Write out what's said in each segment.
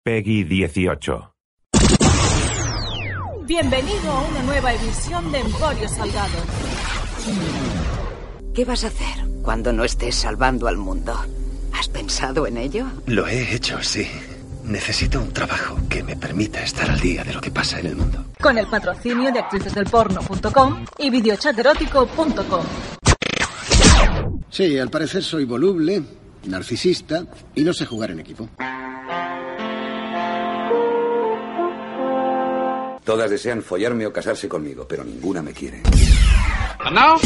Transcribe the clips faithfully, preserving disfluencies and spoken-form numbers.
Peggy dieciocho. Bienvenido a una nueva edición de Emporio Salgado. ¿Qué vas a hacer cuando no estés salvando al mundo? ¿Has pensado en ello? Lo he hecho, sí. Necesito un trabajo que me permita estar al día de lo que pasa en el mundo. Con el patrocinio de actrices del porno punto com y videochat erótico punto com. Sí, al parecer soy voluble, narcisista y no sé jugar en equipo. Todas desean follarme o casarse conmigo, pero ninguna me quiere. ¿And now?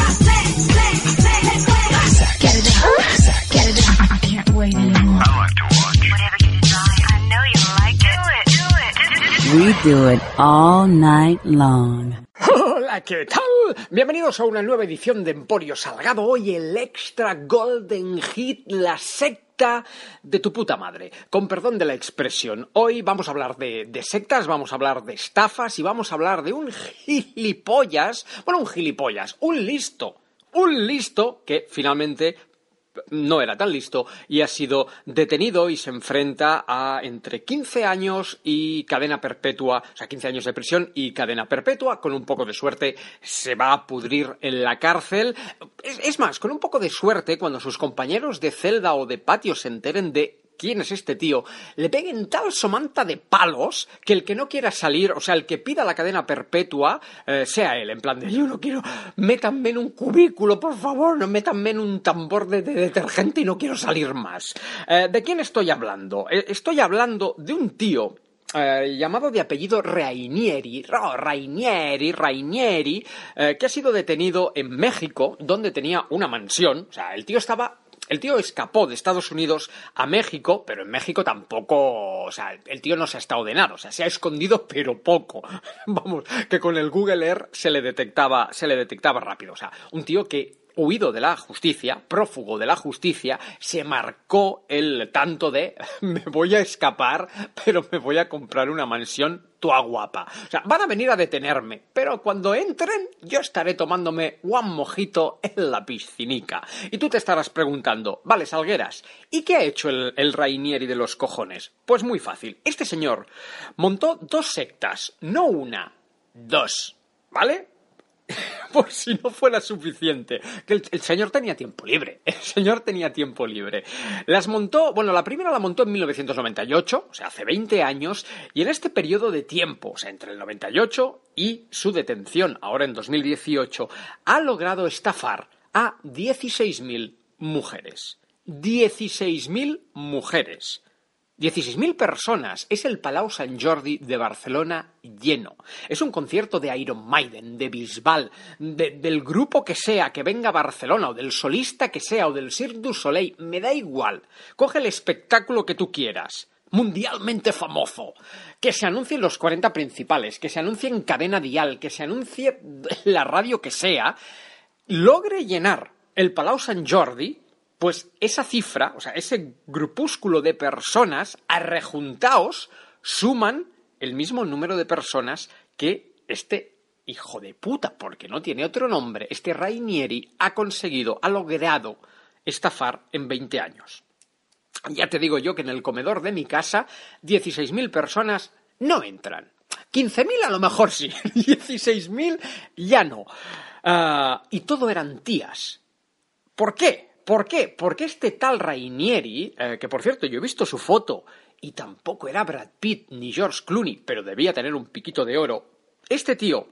We do it all night long. Hola, ¿qué tal? Bienvenidos a una nueva edición de Emporio Salgado. Hoy el Extra Golden Hit, la secta de tu puta madre. Con perdón de la expresión. Hoy vamos a hablar de, de sectas, vamos a hablar de estafas y vamos a hablar de un gilipollas. Bueno, un gilipollas, un listo. Un listo que finalmente no era tan listo y ha sido detenido y se enfrenta a entre quince años y cadena perpetua, o sea, quince años de prisión y cadena perpetua. Con un poco de suerte se va a pudrir en la cárcel. Es, es más, con un poco de suerte, cuando sus compañeros de celda o de patio se enteren de quién es este tío, le peguen tal somanta de palos que el que no quiera salir, o sea, el que pida la cadena perpetua, eh, sea él, en plan de yo no quiero, métanme en un cubículo, por favor, no métanme en un tambor de, de detergente y no quiero salir más. Eh, ¿De quién estoy hablando? Eh, estoy hablando de un tío Eh, llamado de apellido Rainieri, oh, Rainieri, Rainieri, eh, que ha sido detenido en México, donde tenía una mansión. O sea, el tío estaba... El tío escapó de Estados Unidos a México, pero en México tampoco... O sea, el tío no se ha estado de nada, o sea, se ha escondido, pero poco. Vamos, que con el Google Earth se le detectaba, se le detectaba rápido. O sea, un tío que, huido de la justicia, prófugo de la justicia, se marcó el tanto de me voy a escapar, pero me voy a comprar una mansión toda guapa. O sea, van a venir a detenerme, pero cuando entren yo estaré tomándome un mojito en la piscinica. Y tú te estarás preguntando, vale, Salgueras, ¿y qué ha hecho el, el Rainieri de los cojones? Pues muy fácil. Este señor montó dos sectas, no una, dos, ¿vale? Por si no fuera suficiente, que el, el señor tenía tiempo libre, el señor tenía tiempo libre. Las montó, bueno, la primera la montó en mil novecientos noventa y ocho, o sea, hace veinte años, y en este periodo de tiempo, o sea, entre el noventa y ocho y su detención, ahora en dos mil dieciocho, ha logrado estafar a dieciséis mil mujeres. dieciséis mil mujeres. dieciséis mil personas. Es el Palau Sant Jordi de Barcelona lleno. Es un concierto de Iron Maiden, de Bisbal, de, del grupo que sea que venga a Barcelona, o del solista que sea, o del Cirque du Soleil, me da igual. Coge el espectáculo que tú quieras, mundialmente famoso, que se anuncie en los cuarenta principales, que se anuncie en cadena dial, que se anuncie en la radio que sea, logre llenar el Palau Sant Jordi. Pues esa cifra, o sea, ese grupúsculo de personas arrejuntaos suman el mismo número de personas que este hijo de puta, porque no tiene otro nombre, este Rainieri ha conseguido, ha logrado estafar en veinte años. Ya te digo yo que en el comedor de mi casa dieciséis mil personas no entran. quince mil a lo mejor sí, dieciséis mil ya no. Uh, y todo eran tías. ¿Por qué? ¿Por qué? Porque este tal Rainieri, eh, que por cierto yo he visto su foto y tampoco era Brad Pitt ni George Clooney, pero debía tener un piquito de oro, este tío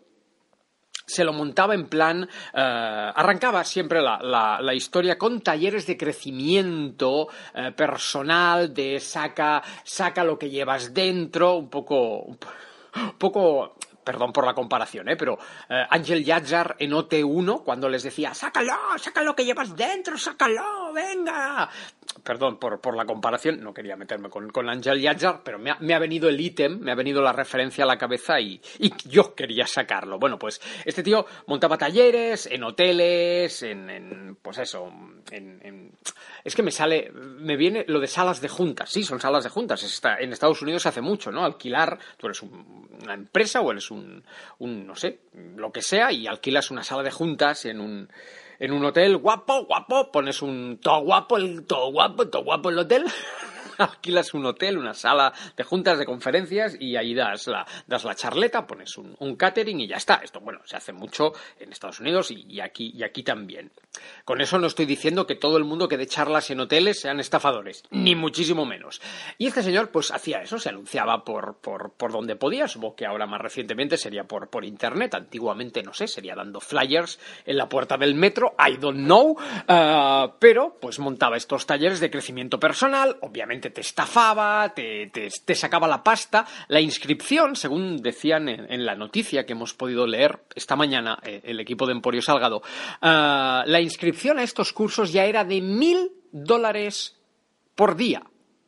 se lo montaba en plan, eh, arrancaba siempre la, la, la historia con talleres de crecimiento eh, personal, de saca, saca lo que llevas dentro, un poco, un poco... Perdón por la comparación, ¿eh? Pero eh, Ángel Yatjar en O T uno, cuando les decía ¡sácalo! ¡Sácalo que llevas dentro! ¡Sácalo! ¡Venga! Perdón por, por la comparación, no quería meterme con, con Ángel Yatjar, pero me ha, me ha venido el ítem, me ha venido la referencia a la cabeza y, y yo quería sacarlo. Bueno, pues este tío montaba talleres en hoteles, en, en pues eso, en, en... Es que me sale, me viene lo de salas de juntas. Sí, son salas de juntas. Está, en Estados Unidos se hace mucho, ¿no? Alquilar, tú eres un, una empresa o eres un, un, no sé, lo que sea, y alquilas una sala de juntas en un, en un hotel guapo, guapo, pones un todo guapo, el todo guapo, todo guapo el hotel, alquilas un hotel, una sala de juntas, de conferencias y ahí das la, das la charleta, pones un, un catering y ya está. Esto, bueno, se hace mucho en Estados Unidos y, y, aquí, y aquí también. Con eso no estoy diciendo que todo el mundo que dé charlas en hoteles sean estafadores, ni muchísimo menos. Y este señor pues hacía eso, se anunciaba por, por, por donde podía, supongo que ahora más recientemente sería por, por internet, antiguamente no sé, sería dando flyers en la puerta del metro, I don't know, uh, pero pues montaba estos talleres de crecimiento personal, obviamente te estafaba, te, te, te sacaba la pasta, la inscripción, según decían en, en la noticia que hemos podido leer esta mañana eh, el equipo de Emporio Salgado, uh, la inscripción a estos cursos ya era de mil dólares por día.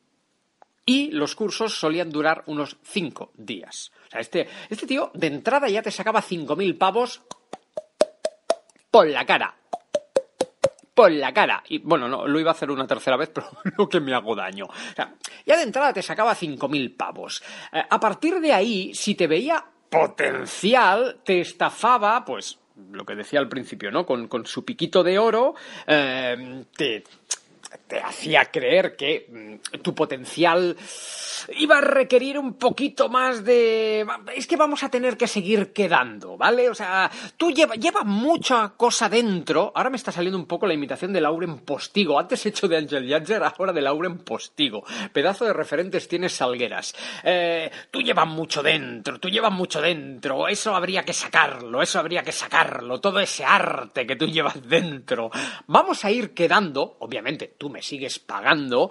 Y los cursos solían durar unos cinco días. O sea, este, este tío de entrada ya te sacaba cinco mil pavos por la cara. Por la cara. Y bueno, no, lo iba a hacer una tercera vez, pero no que me hago daño. O sea, ya de entrada te sacaba cinco mil pavos. Eh, a partir de ahí, si te veía potencial, te estafaba, pues, lo que decía al principio, ¿no? Con, con su piquito de oro, eh, te... te hacía creer que mmm, tu potencial iba a requerir un poquito más de... Es que vamos a tener que seguir quedando, ¿vale? O sea, tú llevas lleva mucha cosa dentro. Ahora me está saliendo un poco la imitación de Lauren Postigo. Antes he hecho de Ángel Yatzer, ahora de Lauren Postigo. Pedazo de referentes tienes Salgueras. Eh, tú llevas mucho dentro, tú llevas mucho dentro. Eso habría que sacarlo, eso habría que sacarlo. Todo ese arte que tú llevas dentro. Vamos a ir quedando, obviamente, tú me sigues pagando,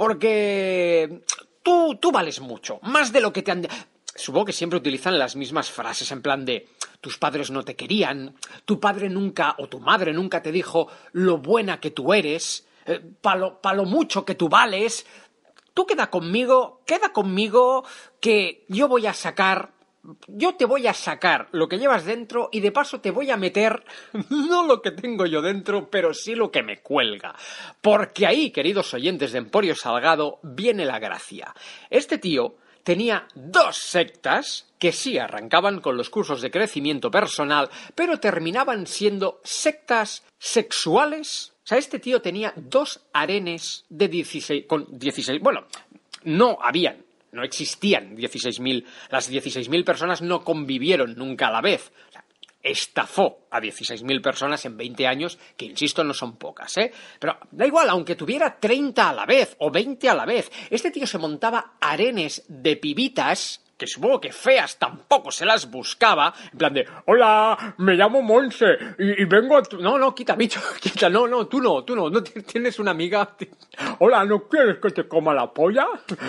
porque tú, tú vales mucho, más de lo que te han... Supongo que siempre utilizan las mismas frases en plan de tus padres no te querían, tu padre nunca o tu madre nunca te dijo lo buena que tú eres, eh, pa lo, pa lo mucho que tú vales. Tú queda conmigo, queda conmigo que yo voy a sacar... Yo te voy a sacar lo que llevas dentro y de paso te voy a meter no lo que tengo yo dentro, pero sí lo que me cuelga. Porque ahí, queridos oyentes de Emporio Salgado, viene la gracia. Este tío tenía dos sectas que sí arrancaban con los cursos de crecimiento personal, pero terminaban siendo sectas sexuales. O sea, este tío tenía dos harenes de dieciséis... con dieciséis... Bueno, no habían. No existían dieciséis mil, las dieciséis mil personas no convivieron nunca a la vez. O sea, estafó a dieciséis mil personas en veinte años, que insisto no son pocas, ¿eh? Pero da igual, aunque tuviera treinta a la vez o veinte a la vez, este tío se montaba harenes de pibitas, que supongo que feas tampoco se las buscaba, en plan de, hola, me llamo Monse y, y vengo a tu... No, no, quita, bicho, quita, no, no, tú no, tú no, no tienes una amiga... Hola, ¿no quieres que te coma la polla?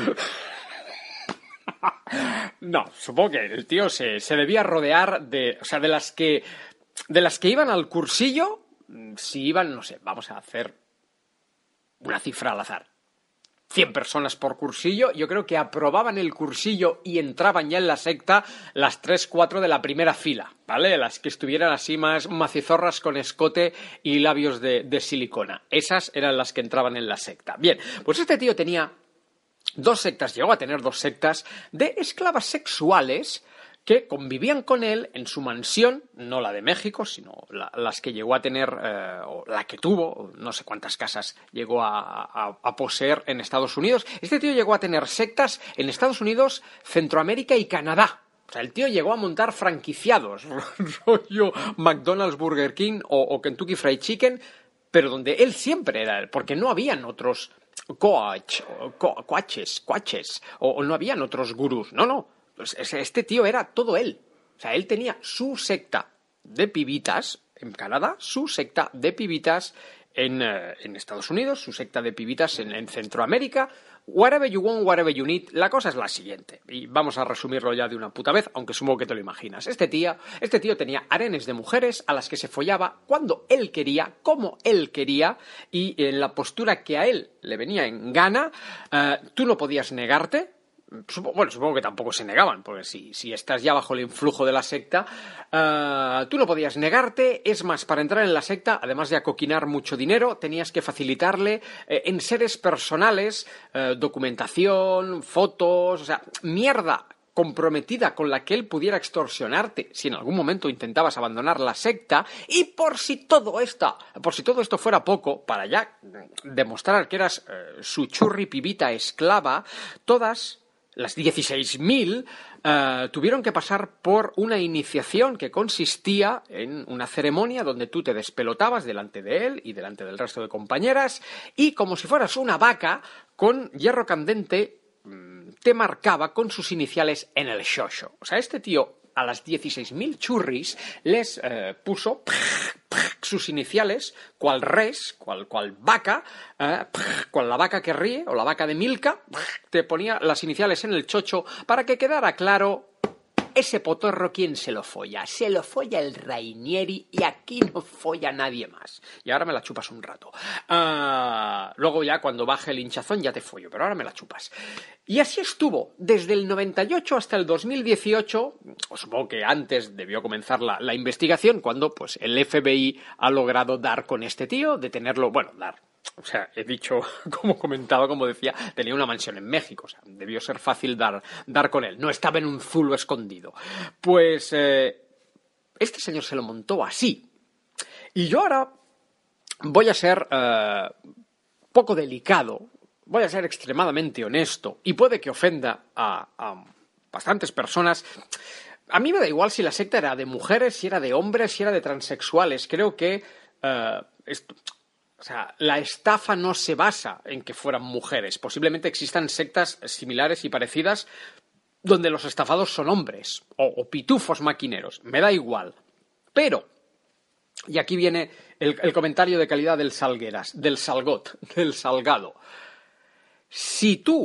No, supongo que el tío se, se debía rodear de, o sea, de las que, de las que iban al cursillo, si iban, no sé, vamos a hacer una cifra al azar, cien personas por cursillo, yo creo que aprobaban el cursillo y entraban ya en la secta las tres, cuatro de la primera fila, ¿vale? Las que estuvieran así más macizorras con escote y labios de, de silicona. Esas eran las que entraban en la secta. Bien, pues este tío tenía dos sectas, llegó a tener dos sectas de esclavas sexuales que convivían con él en su mansión, no la de México, sino la, las que llegó a tener, eh, o la que tuvo, no sé cuántas casas llegó a, a, a poseer en Estados Unidos. Este tío llegó a tener sectas en Estados Unidos, Centroamérica y Canadá. O sea, el tío llegó a montar franquiciados, rollo McDonald's, Burger King o, o Kentucky Fried Chicken, pero donde él siempre era, porque no habían otros coach, co coaches, coaches, o, o no habían otros gurús, no, no, pues este tío era todo él, o sea, él tenía su secta de pibitas en Canadá, su secta de pibitas en, eh, en Estados Unidos, su secta de pibitas en, en Centroamérica, whatever you want, whatever you need. La cosa es la siguiente, y vamos a resumirlo ya de una puta vez, aunque supongo que te lo imaginas. Este tío, este tío tenía harenes de mujeres a las que se follaba cuando él quería, como él quería, y en la postura que a él le venía en gana. Uh, tú no podías negarte. Supongo, bueno, supongo que tampoco se negaban, porque si, si estás ya bajo el influjo de la secta, uh, tú no podías negarte. Es más, para entrar en la secta, además de acoquinar mucho dinero, tenías que facilitarle eh, en seres personales, eh, documentación, fotos, o sea, mierda comprometida con la que él pudiera extorsionarte si en algún momento intentabas abandonar la secta, y por si todo esto, por si todo esto fuera poco, para ya demostrar que eras eh, su churri pibita esclava, todas las dieciséis mil uh, tuvieron que pasar por una iniciación que consistía en una ceremonia donde tú te despelotabas delante de él y delante del resto de compañeras, y como si fueras una vaca, con hierro candente te marcaba con sus iniciales en el xoxo. O sea, este tío a las dieciséis mil churris les eh, puso sus iniciales, cual res, cual, cual vaca, eh, cual la vaca que ríe, o la vaca de Milka, te ponía las iniciales en el chocho para que quedara claro ese potorro quién se lo folla. Se lo folla el Rainieri y aquí no folla nadie más. Y ahora me la chupas un rato. Uh, luego ya cuando baje el hinchazón ya te follo, pero ahora me la chupas. Y así estuvo desde el noventa y ocho hasta el dos mil dieciocho, o supongo que antes debió comenzar la, la investigación, cuando pues el F B I ha logrado dar con este tío, detenerlo, bueno, dar... O sea, he dicho, como comentaba, como decía, tenía una mansión en México. O sea, debió ser fácil dar, dar con él. No estaba en un zulo escondido. Pues eh, este señor se lo montó así. Y yo ahora voy a ser eh, poco delicado, voy a ser extremadamente honesto, y puede que ofenda a, a bastantes personas. A mí me da igual si la secta era de mujeres, si era de hombres, si era de transexuales. Creo que... Eh, esto, O sea, la estafa no se basa en que fueran mujeres. Posiblemente existan sectas similares y parecidas donde los estafados son hombres o, o pitufos maquineros. Me da igual. Pero, y aquí viene el, el comentario de calidad del Salgueras, del Salgot, del Salgado. Si tú,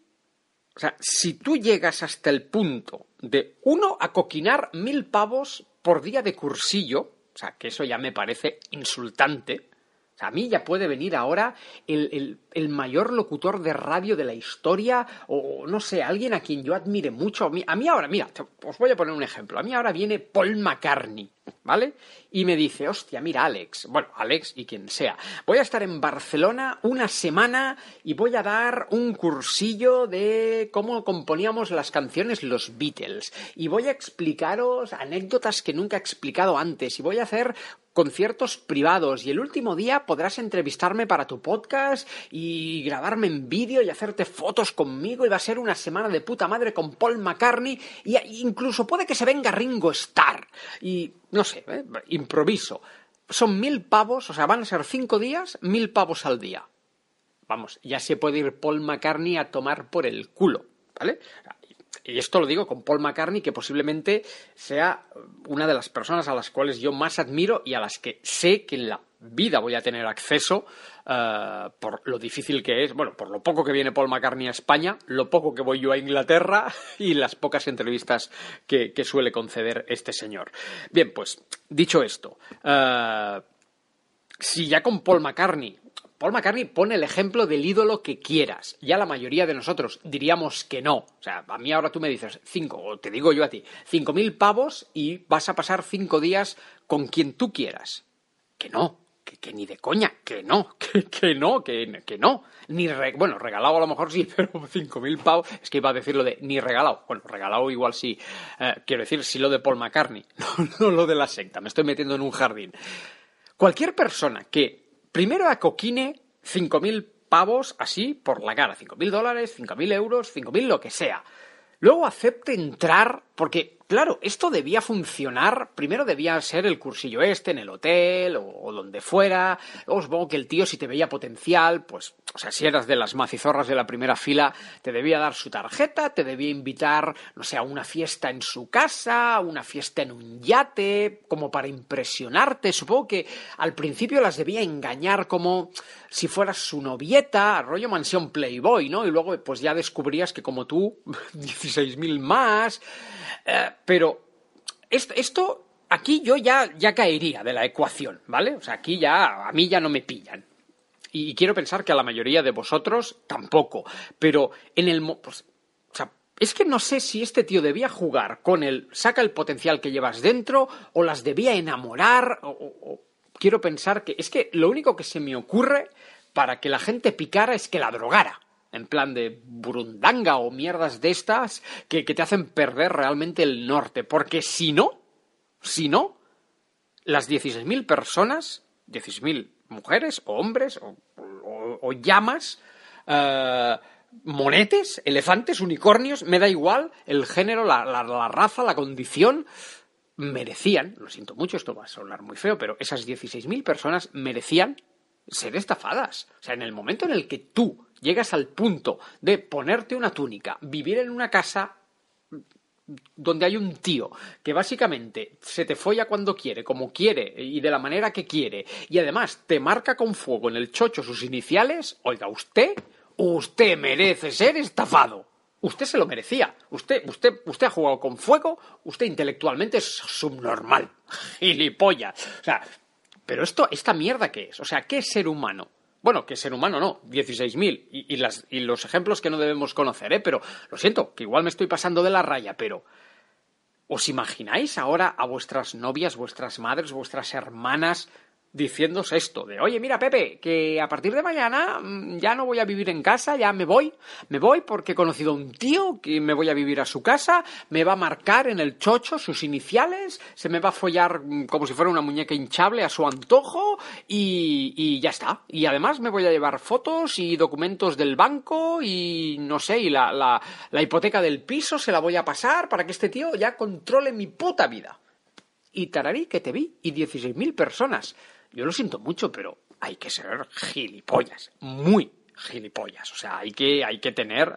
o sea, si tú llegas hasta el punto de, uno, acoquinar mil pavos por día de cursillo, o sea, que eso ya me parece insultante. A mí ya puede venir ahora el, el, el mayor locutor de radio de la historia, o no sé, alguien a quien yo admire mucho. A mí, a mí ahora, mira, os voy a poner un ejemplo. A mí ahora viene Paul McCartney, ¿vale? Y me dice, hostia, mira, Alex, bueno, Alex y quien sea, voy a estar en Barcelona una semana y voy a dar un cursillo de cómo componíamos las canciones los Beatles. Y voy a explicaros anécdotas que nunca he explicado antes. Y voy a hacer conciertos privados, y el último día podrás entrevistarme para tu podcast y grabarme en vídeo y hacerte fotos conmigo, y va a ser una semana de puta madre con Paul McCartney, y incluso puede que se venga Ringo Starr, y no sé, ¿eh? Improviso. Son mil pavos, o sea, van a ser cinco días, mil pavos al día. Vamos, ya se puede ir Paul McCartney a tomar por el culo, ¿vale? Y esto lo digo con Paul McCartney, que posiblemente sea una de las personas a las cuales yo más admiro y a las que sé que en la vida voy a tener acceso uh, por lo difícil que es, bueno, por lo poco que viene Paul McCartney a España, lo poco que voy yo a Inglaterra y las pocas entrevistas que, que suele conceder este señor. Bien, pues, dicho esto, uh, si ya con Paul McCartney... Paul McCartney pone el ejemplo del ídolo que quieras. Ya la mayoría de nosotros diríamos que no. O sea, a mí ahora tú me dices cinco, o te digo yo a ti, cinco mil pavos y vas a pasar cinco días con quien tú quieras. Que no, que, que ni de coña, que no, que, que no, que, que no. Ni re, bueno, regalado a lo mejor sí, pero cinco mil pavos, es que iba a decir lo de ni regalado. Bueno, regalado igual sí. Eh, quiero decir, sí lo de Paul McCartney, no, no lo de la secta. Me estoy metiendo en un jardín. Cualquier persona que primero acoquine cinco mil pavos así por la cara, cinco mil dólares, cinco mil euros, cinco mil lo que sea. Luego acepte entrar, porque, claro, esto debía funcionar, primero debía ser el cursillo este en el hotel o, o donde fuera. Luego supongo que el tío, si te veía potencial, pues, o sea, si eras de las macizorras de la primera fila, te debía dar su tarjeta, te debía invitar, no sé, a una fiesta en su casa, a una fiesta en un yate, como para impresionarte. Supongo que al principio las debía engañar como si fueras su novieta, rollo mansión Playboy, ¿no? Y luego, pues ya descubrías que como tú, dieciséis mil más. Eh, pero esto, esto aquí yo ya, ya caería de la ecuación, ¿vale? O sea, aquí ya a mí ya no me pillan. Y, y quiero pensar que a la mayoría de vosotros tampoco. Pero en el... Pues, o sea, es que no sé si este tío debía jugar con el saca el potencial que llevas dentro, o las debía enamorar, o, o, o quiero pensar que... Es que lo único que se me ocurre para que la gente picara es que la drogara. en plan de burundanga o mierdas de estas que, que te hacen perder realmente el norte. Porque si no, si no, las dieciséis mil personas, dieciséis mil mujeres o hombres o, o, o llamas, eh, monetes, elefantes, unicornios, me da igual el género, la, la, la raza, la condición, merecían, lo siento mucho, esto va a sonar muy feo, pero esas dieciséis mil personas merecían ser estafadas. O sea, en el momento en el que tú llegas al punto de ponerte una túnica, vivir en una casa donde hay un tío que básicamente se te folla cuando quiere, como quiere y de la manera que quiere, y además te marca con fuego en el chocho sus iniciales, oiga, usted, usted merece ser estafado. Usted se lo merecía. Usted, usted, usted ha jugado con fuego, usted intelectualmente es subnormal. Gilipollas. O sea, pero esto, ¿esta mierda qué es? O sea, ¿qué es ser humano? Bueno, que ser humano no, dieciséis mil. Y, y, las, y los ejemplos que no debemos conocer, ¿eh? Pero lo siento, que igual me estoy pasando de la raya, pero ¿os imagináis ahora a vuestras novias, vuestras madres, vuestras hermanas diciéndose esto de, oye, mira, Pepe, que a partir de mañana ya no voy a vivir en casa, ya me voy, me voy porque he conocido a un tío que me voy a vivir a su casa, me va a marcar en el chocho sus iniciales, se me va a follar como si fuera una muñeca hinchable a su antojo y, y ya está. Y además me voy a llevar fotos y documentos del banco y no sé, y la, la, la hipoteca del piso se la voy a pasar para que este tío ya controle mi puta vida. Y tararí que te vi, y dieciséis mil personas. Yo lo siento mucho, pero hay que ser gilipollas, muy gilipollas. O sea, hay que, hay que tener...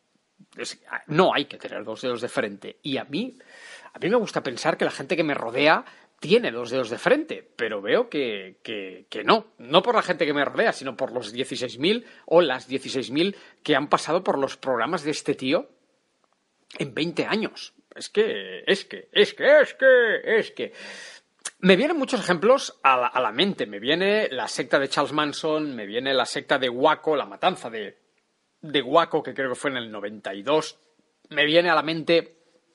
Es, no hay que tener dos dedos de frente. Y a mí, a mí me gusta pensar que la gente que me rodea tiene dos dedos de frente, pero veo que, que, que no. No por la gente que me rodea, sino por los dieciséis mil o las dieciséis mil que han pasado por los programas de este tío en veinte años. Es que, es que, es que, es que, es que... Me vienen muchos ejemplos a la, a la mente. Me viene la secta de Charles Manson, me viene la secta de Waco, la matanza de, de Waco, que creo que fue en el noventa y dos. Me viene a la mente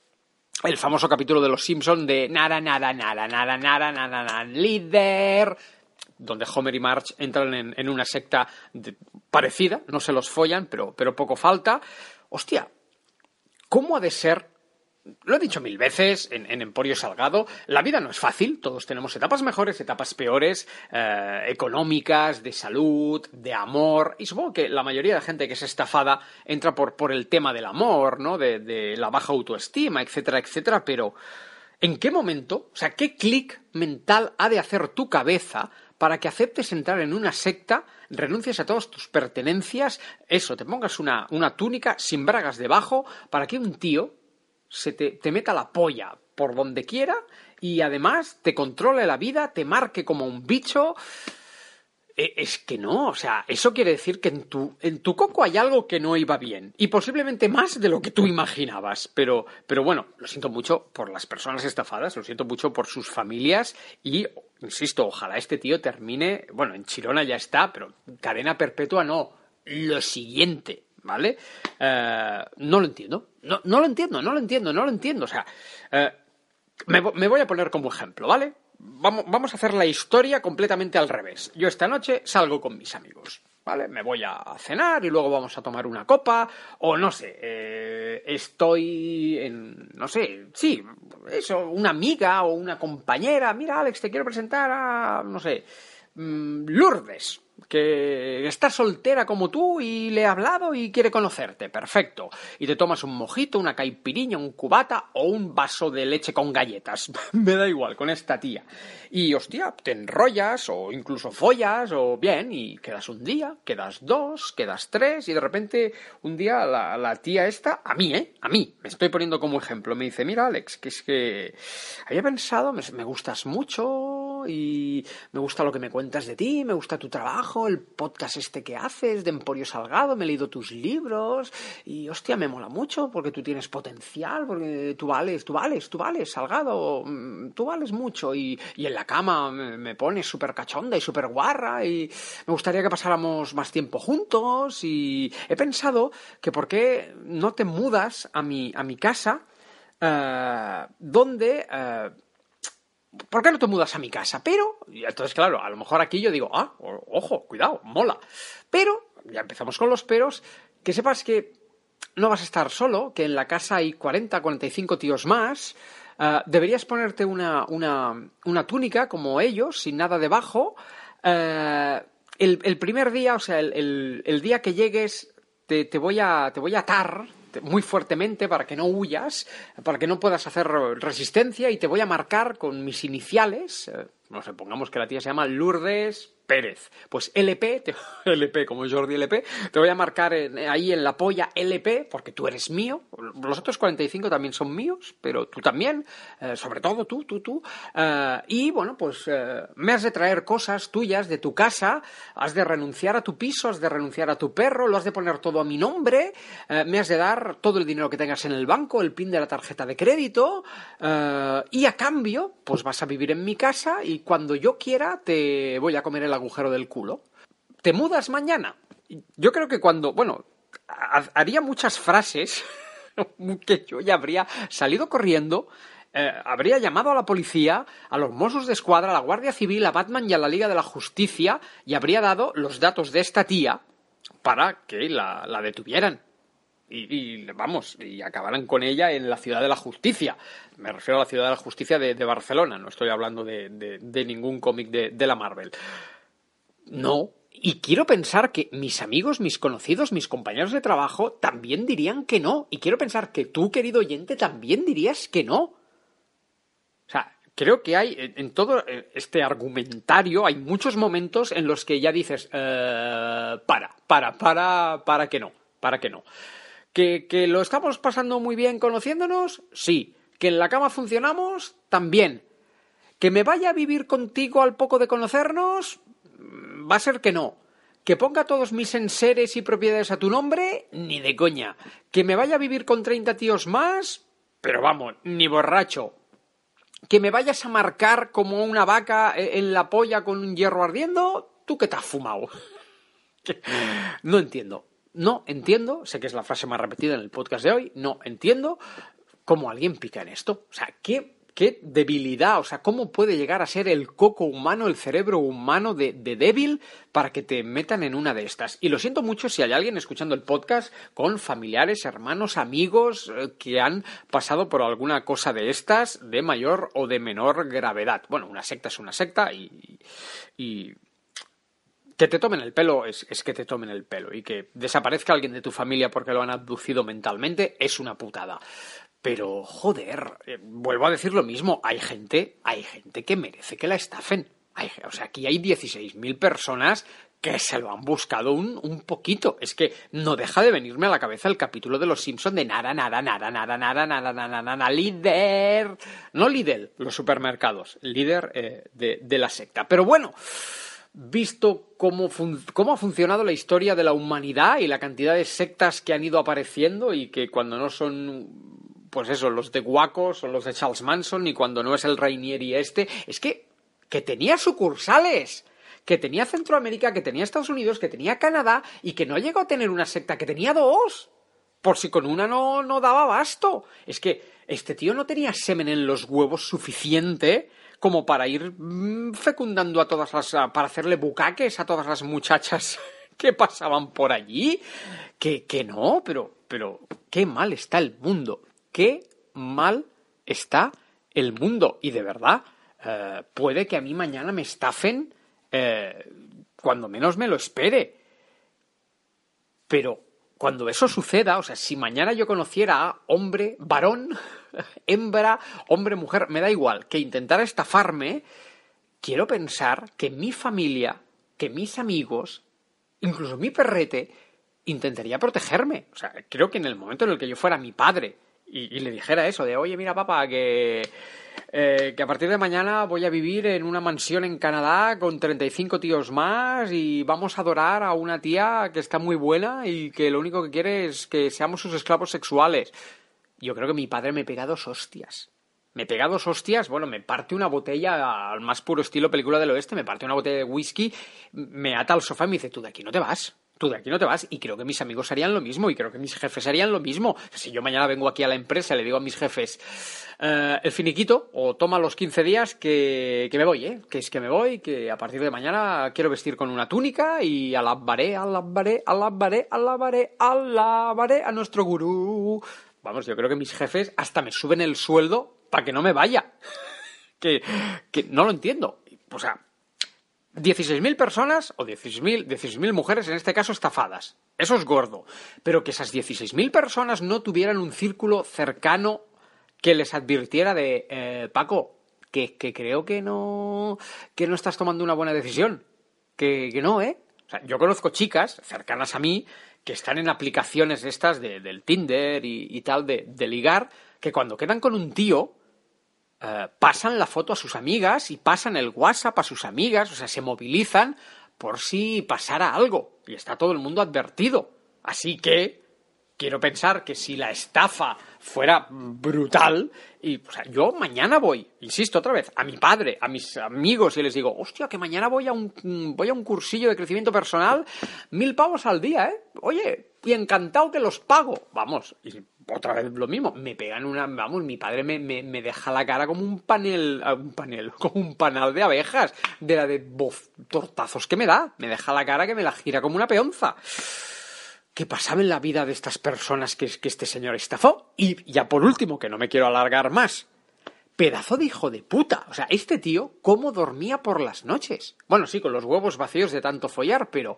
el famoso capítulo de Los Simpson de nada, nada, nada, nada, nada, nada, nada, líder, donde Homer y Marge entran en, en una secta de, parecida, no se los follan, pero, pero poco falta. Hostia, ¿cómo ha de ser? Lo he dicho mil veces en, en Emporio Salgado, la vida no es fácil, todos tenemos etapas mejores, etapas peores, eh, económicas, de salud, de amor, y supongo que la mayoría de la gente que es estafada entra por, por el tema del amor, ¿no? De, de la baja autoestima, etcétera, etcétera, pero ¿en qué momento, o sea, qué clic mental ha de hacer tu cabeza para que aceptes entrar en una secta, renuncies a todas tus pertenencias, eso, te pongas una, una túnica sin bragas debajo, para que un tío se te, te meta la polla por donde quiera y además te controle la vida, te marque como un bicho? Eh, es que no, o sea, eso quiere decir que en tu, en tu coco hay algo que no iba bien y posiblemente más de lo que tú imaginabas, pero, pero bueno, lo siento mucho por las personas estafadas, lo siento mucho por sus familias y, insisto, ojalá este tío termine, bueno, en Chirona ya está, pero cadena perpetua no, lo siguiente. ¿Vale? Eh, no lo entiendo. No, no lo entiendo, no lo entiendo, no lo entiendo. O sea, eh, me, me voy a poner como ejemplo, ¿vale? Vamos, vamos a hacer la historia completamente al revés. Yo esta noche salgo con mis amigos, ¿vale? Me voy a cenar y luego vamos a tomar una copa, o no sé, eh, estoy en, no sé, sí, eso, una amiga o una compañera. Mira, Alex, te quiero presentar a, no sé, Lourdes, que está soltera como tú y le he hablado y quiere conocerte, perfecto. Y te tomas un mojito, una caipiriña, un cubata o un vaso de leche con galletas. Me da igual, con esta tía. Y, hostia, te enrollas o incluso follas o bien y quedas un día, quedas dos, quedas tres y de repente un día la, la tía esta, a mí, ¿eh? A mí, me estoy poniendo como ejemplo, me dice, mira, Alex, que es que había pensado, me, me gustas mucho y me gusta lo que me cuentas de ti, me gusta tu trabajo, el podcast este que haces de Emporio Salgado, me he leído tus libros y, hostia, me mola mucho porque tú tienes potencial, porque tú vales, tú vales, tú vales, Salgado, tú vales mucho y, y en la cama me, me pones súper cachonda y súper guarra y me gustaría que pasáramos más tiempo juntos y he pensado que por qué no te mudas a mi, a mi casa uh, donde... Uh, ¿por qué no te mudas a mi casa? Pero, y entonces claro, a lo mejor aquí yo digo, ah, ojo, cuidado, mola. Pero ya empezamos con los peros, que sepas que no vas a estar solo, que en la casa hay cuarenta, cuarenta y cinco tíos más. Uh, deberías ponerte una, una, una túnica como ellos, sin nada debajo. Uh, el, el primer día, o sea, el, el, el día que llegues, te, te, voy a, te voy a atar muy fuertemente para que no huyas, para que no puedas hacer resistencia, y te voy a marcar con mis iniciales. Uh, no sé, pongamos que la tía se llama Lourdes Pérez. Pues L P, te, L P como Jordi L P, te voy a marcar en, ahí en la polla L P, porque tú eres mío. Los otros cuarenta y cinco también son míos, pero tú también, eh, sobre todo tú, tú, tú. Eh, y bueno, pues eh, me has de traer cosas tuyas de tu casa, has de renunciar a tu piso, has de renunciar a tu perro, lo has de poner todo a mi nombre, eh, me has de dar todo el dinero que tengas en el banco, el pin de la tarjeta de crédito, eh, y a cambio, pues vas a vivir en mi casa, y cuando yo quiera te voy a comer el agujero del culo. ¿Te mudas mañana? Yo creo que cuando, bueno, haría muchas frases que yo ya habría salido corriendo, eh, habría llamado a la policía, a los Mossos d'Esquadra, a la Guardia Civil, a Batman y a la Liga de la Justicia, y habría dado los datos de esta tía para que la, la detuvieran. Y, y vamos, y acabaran con ella en la Ciudad de la Justicia. Me refiero a la Ciudad de la Justicia de, de Barcelona, no estoy hablando de, de, de ningún cómic de, de la Marvel. No, y quiero pensar que mis amigos, mis conocidos, mis compañeros de trabajo también dirían que no. Y quiero pensar que tú, querido oyente, también dirías que no. O sea, creo que hay, en todo este argumentario, hay muchos momentos en los que ya dices, eh, para, para, para, para que no, para que no. ¿Que, ¿Que lo estamos pasando muy bien conociéndonos? Sí. ¿Que en la cama funcionamos? También. ¿Que me vaya a vivir contigo al poco de conocernos? Va a ser que no. ¿Que ponga todos mis enseres y propiedades a tu nombre? Ni de coña. ¿Que me vaya a vivir con treinta tíos más? Pero vamos, ni borracho. ¿Que me vayas a marcar como una vaca en la polla con un hierro ardiendo? ¿Tú qué te has fumado? No entiendo. No entiendo, sé que es la frase más repetida en el podcast de hoy, no entiendo cómo alguien pica en esto. O sea, qué, qué debilidad, o sea, cómo puede llegar a ser el coco humano, el cerebro humano de, de débil para que te metan en una de estas. Y lo siento mucho si hay alguien escuchando el podcast con familiares, hermanos, amigos eh, que han pasado por alguna cosa de estas de mayor o de menor gravedad. Bueno, una secta es una secta y... y que te tomen el pelo es, es que te tomen el pelo, y que desaparezca alguien de tu familia porque lo han abducido mentalmente es una putada. Pero, joder, eh, vuelvo a decir lo mismo, hay gente, hay gente que merece que la estafen. Hay, o sea, aquí hay dieciséis mil personas que se lo han buscado un, un poquito. Es que no deja de venirme a la cabeza el capítulo de Los Simpson de nada, nada, nada, nada, nada, nada, nada, nada, líder. No líder, los supermercados, líder eh, de, de la secta. Pero bueno, visto cómo, fun- cómo ha funcionado la historia de la humanidad y la cantidad de sectas que han ido apareciendo, y que cuando no son, pues eso, los de Waco, son los de Charles Manson, y cuando no es el Rainieri este, es que, que tenía sucursales, que tenía Centroamérica, que tenía Estados Unidos, que tenía Canadá, y que no llegó a tener una secta, que tenía dos, por si con una no, no daba abasto. Es que este tío no tenía semen en los huevos suficiente como para ir fecundando a todas las, para hacerle bucaques a todas las muchachas que pasaban por allí. Que, que no, pero, pero qué mal está el mundo, qué mal está el mundo. Y de verdad, eh, puede que a mí mañana me estafen eh, cuando menos me lo espere. Pero cuando eso suceda, o sea, si mañana yo conociera a hombre, varón, hembra, hombre, mujer, me da igual, que intentara estafarme, quiero pensar que mi familia, que mis amigos, incluso mi perrete, intentaría protegerme. O sea, creo que en el momento en el que yo fuera mi padre y, y le dijera eso de, oye, mira, papá, que, eh, que a partir de mañana voy a vivir en una mansión en Canadá con treinta y cinco tíos más y vamos a adorar a una tía que está muy buena y que lo único que quiere es que seamos sus esclavos sexuales. Yo creo que mi padre me pega dos hostias. Me pega dos hostias, bueno, me parte una botella al más puro estilo película del oeste, me parte una botella de whisky, me ata al sofá y me dice, tú de aquí no te vas. Tú de aquí no te vas, y creo que mis amigos harían lo mismo, y creo que mis jefes harían lo mismo. O sea, si yo mañana vengo aquí a la empresa y le digo a mis jefes, eh, el finiquito, o toma los quince días que, que me voy, ¿eh? Que es que me voy, que a partir de mañana quiero vestir con una túnica y alabaré, alabaré, alabaré, alabaré, alabaré a nuestro gurú. Vamos, yo creo que mis jefes hasta me suben el sueldo para que no me vaya. que, que no lo entiendo. O sea, dieciséis mil personas o dieciséis mil mujeres, en este caso, estafadas. Eso es gordo. Pero que esas dieciséis mil personas no tuvieran un círculo cercano que les advirtiera de eh, Paco, que, que creo que no, que no estás tomando una buena decisión. Que, que no, ¿eh? O sea, yo conozco chicas cercanas a mí que están en aplicaciones estas de, del Tinder y, y tal, de, de ligar, que cuando quedan con un tío, Uh, pasan la foto a sus amigas y pasan el WhatsApp a sus amigas, o sea, se movilizan por si pasara algo, y está todo el mundo advertido. Así que quiero pensar que si la estafa fuera brutal, y o sea, yo mañana voy, insisto otra vez, a mi padre, a mis amigos, y les digo, hostia, que mañana voy a un voy a un cursillo de crecimiento personal, mil pavos al día, ¿eh? Oye, y encantado que los pago. Vamos, y otra vez lo mismo, me pegan una, vamos, mi padre me, me, me deja la cara como un panel, un panel, como un panal de abejas, de la de bof, tortazos que me da, me deja la cara que me la gira como una peonza. ¿Qué pasaba en la vida de estas personas que, que este señor estafó? Y ya por último, que no me quiero alargar más, pedazo de hijo de puta. O sea, este tío, ¿cómo dormía por las noches? Bueno, sí, con los huevos vacíos de tanto follar, pero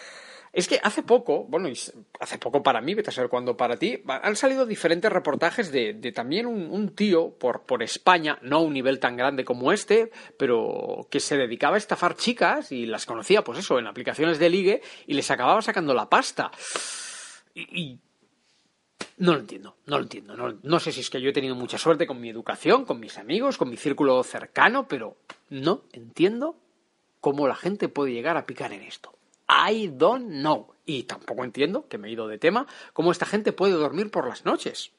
es que hace poco, bueno, hace poco para mí, vete a saber cuándo para ti, han salido diferentes reportajes de, de también un, un tío por, por España, no a un nivel tan grande como este, pero que se dedicaba a estafar chicas y las conocía, pues eso, en aplicaciones de ligue, y les acababa sacando la pasta. Y, y no lo entiendo, no lo entiendo. No, no sé si es que yo he tenido mucha suerte con mi educación, con mis amigos, con mi círculo cercano, pero no entiendo cómo la gente puede llegar a picar en esto. I don't know. Y tampoco entiendo, que me he ido de tema, cómo esta gente puede dormir por las noches.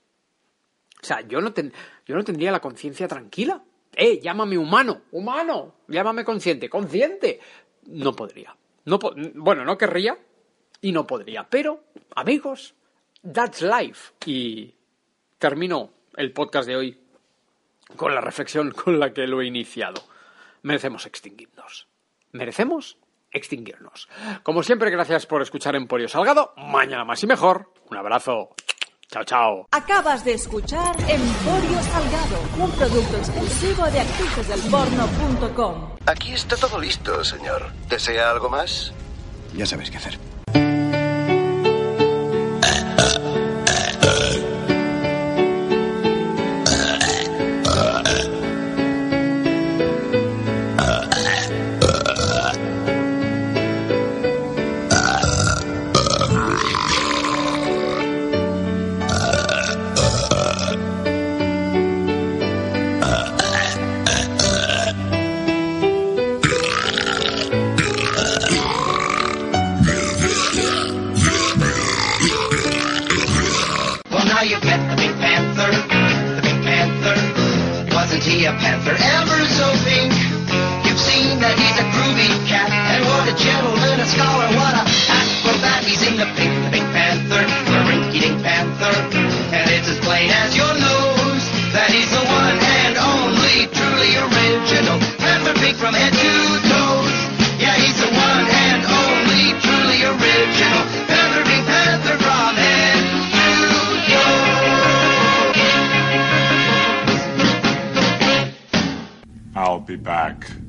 O sea, yo no, ten, yo no tendría la conciencia tranquila. Eh, llámame humano, humano, llámame consciente, consciente. No podría. No po- bueno, no querría y no podría. Pero, amigos, that's life. Y termino el podcast de hoy con la reflexión con la que lo he iniciado. Merecemos extinguirnos. Merecemos extinguirnos. Como siempre, gracias por escuchar Emporio Salgado. Mañana más y mejor. Un abrazo. Chao, chao. Acabas de escuchar Emporio Salgado, un producto exclusivo de actrices del porno punto com. Aquí está todo listo, señor. ¿Desea algo más? Ya sabes qué hacer. A panther ever so pink. You've seen that he's a groovy cat, and what a gentleman, a scholar, what a acrobat. He's in the pink, the Pink Panther, the rinky-dink panther, and it's as plain as your nose that he's the one and only truly original Panther Pink from head to toes. Yeah, he's the one and only truly original Panther Pink Panther from head to toe. I'll be back.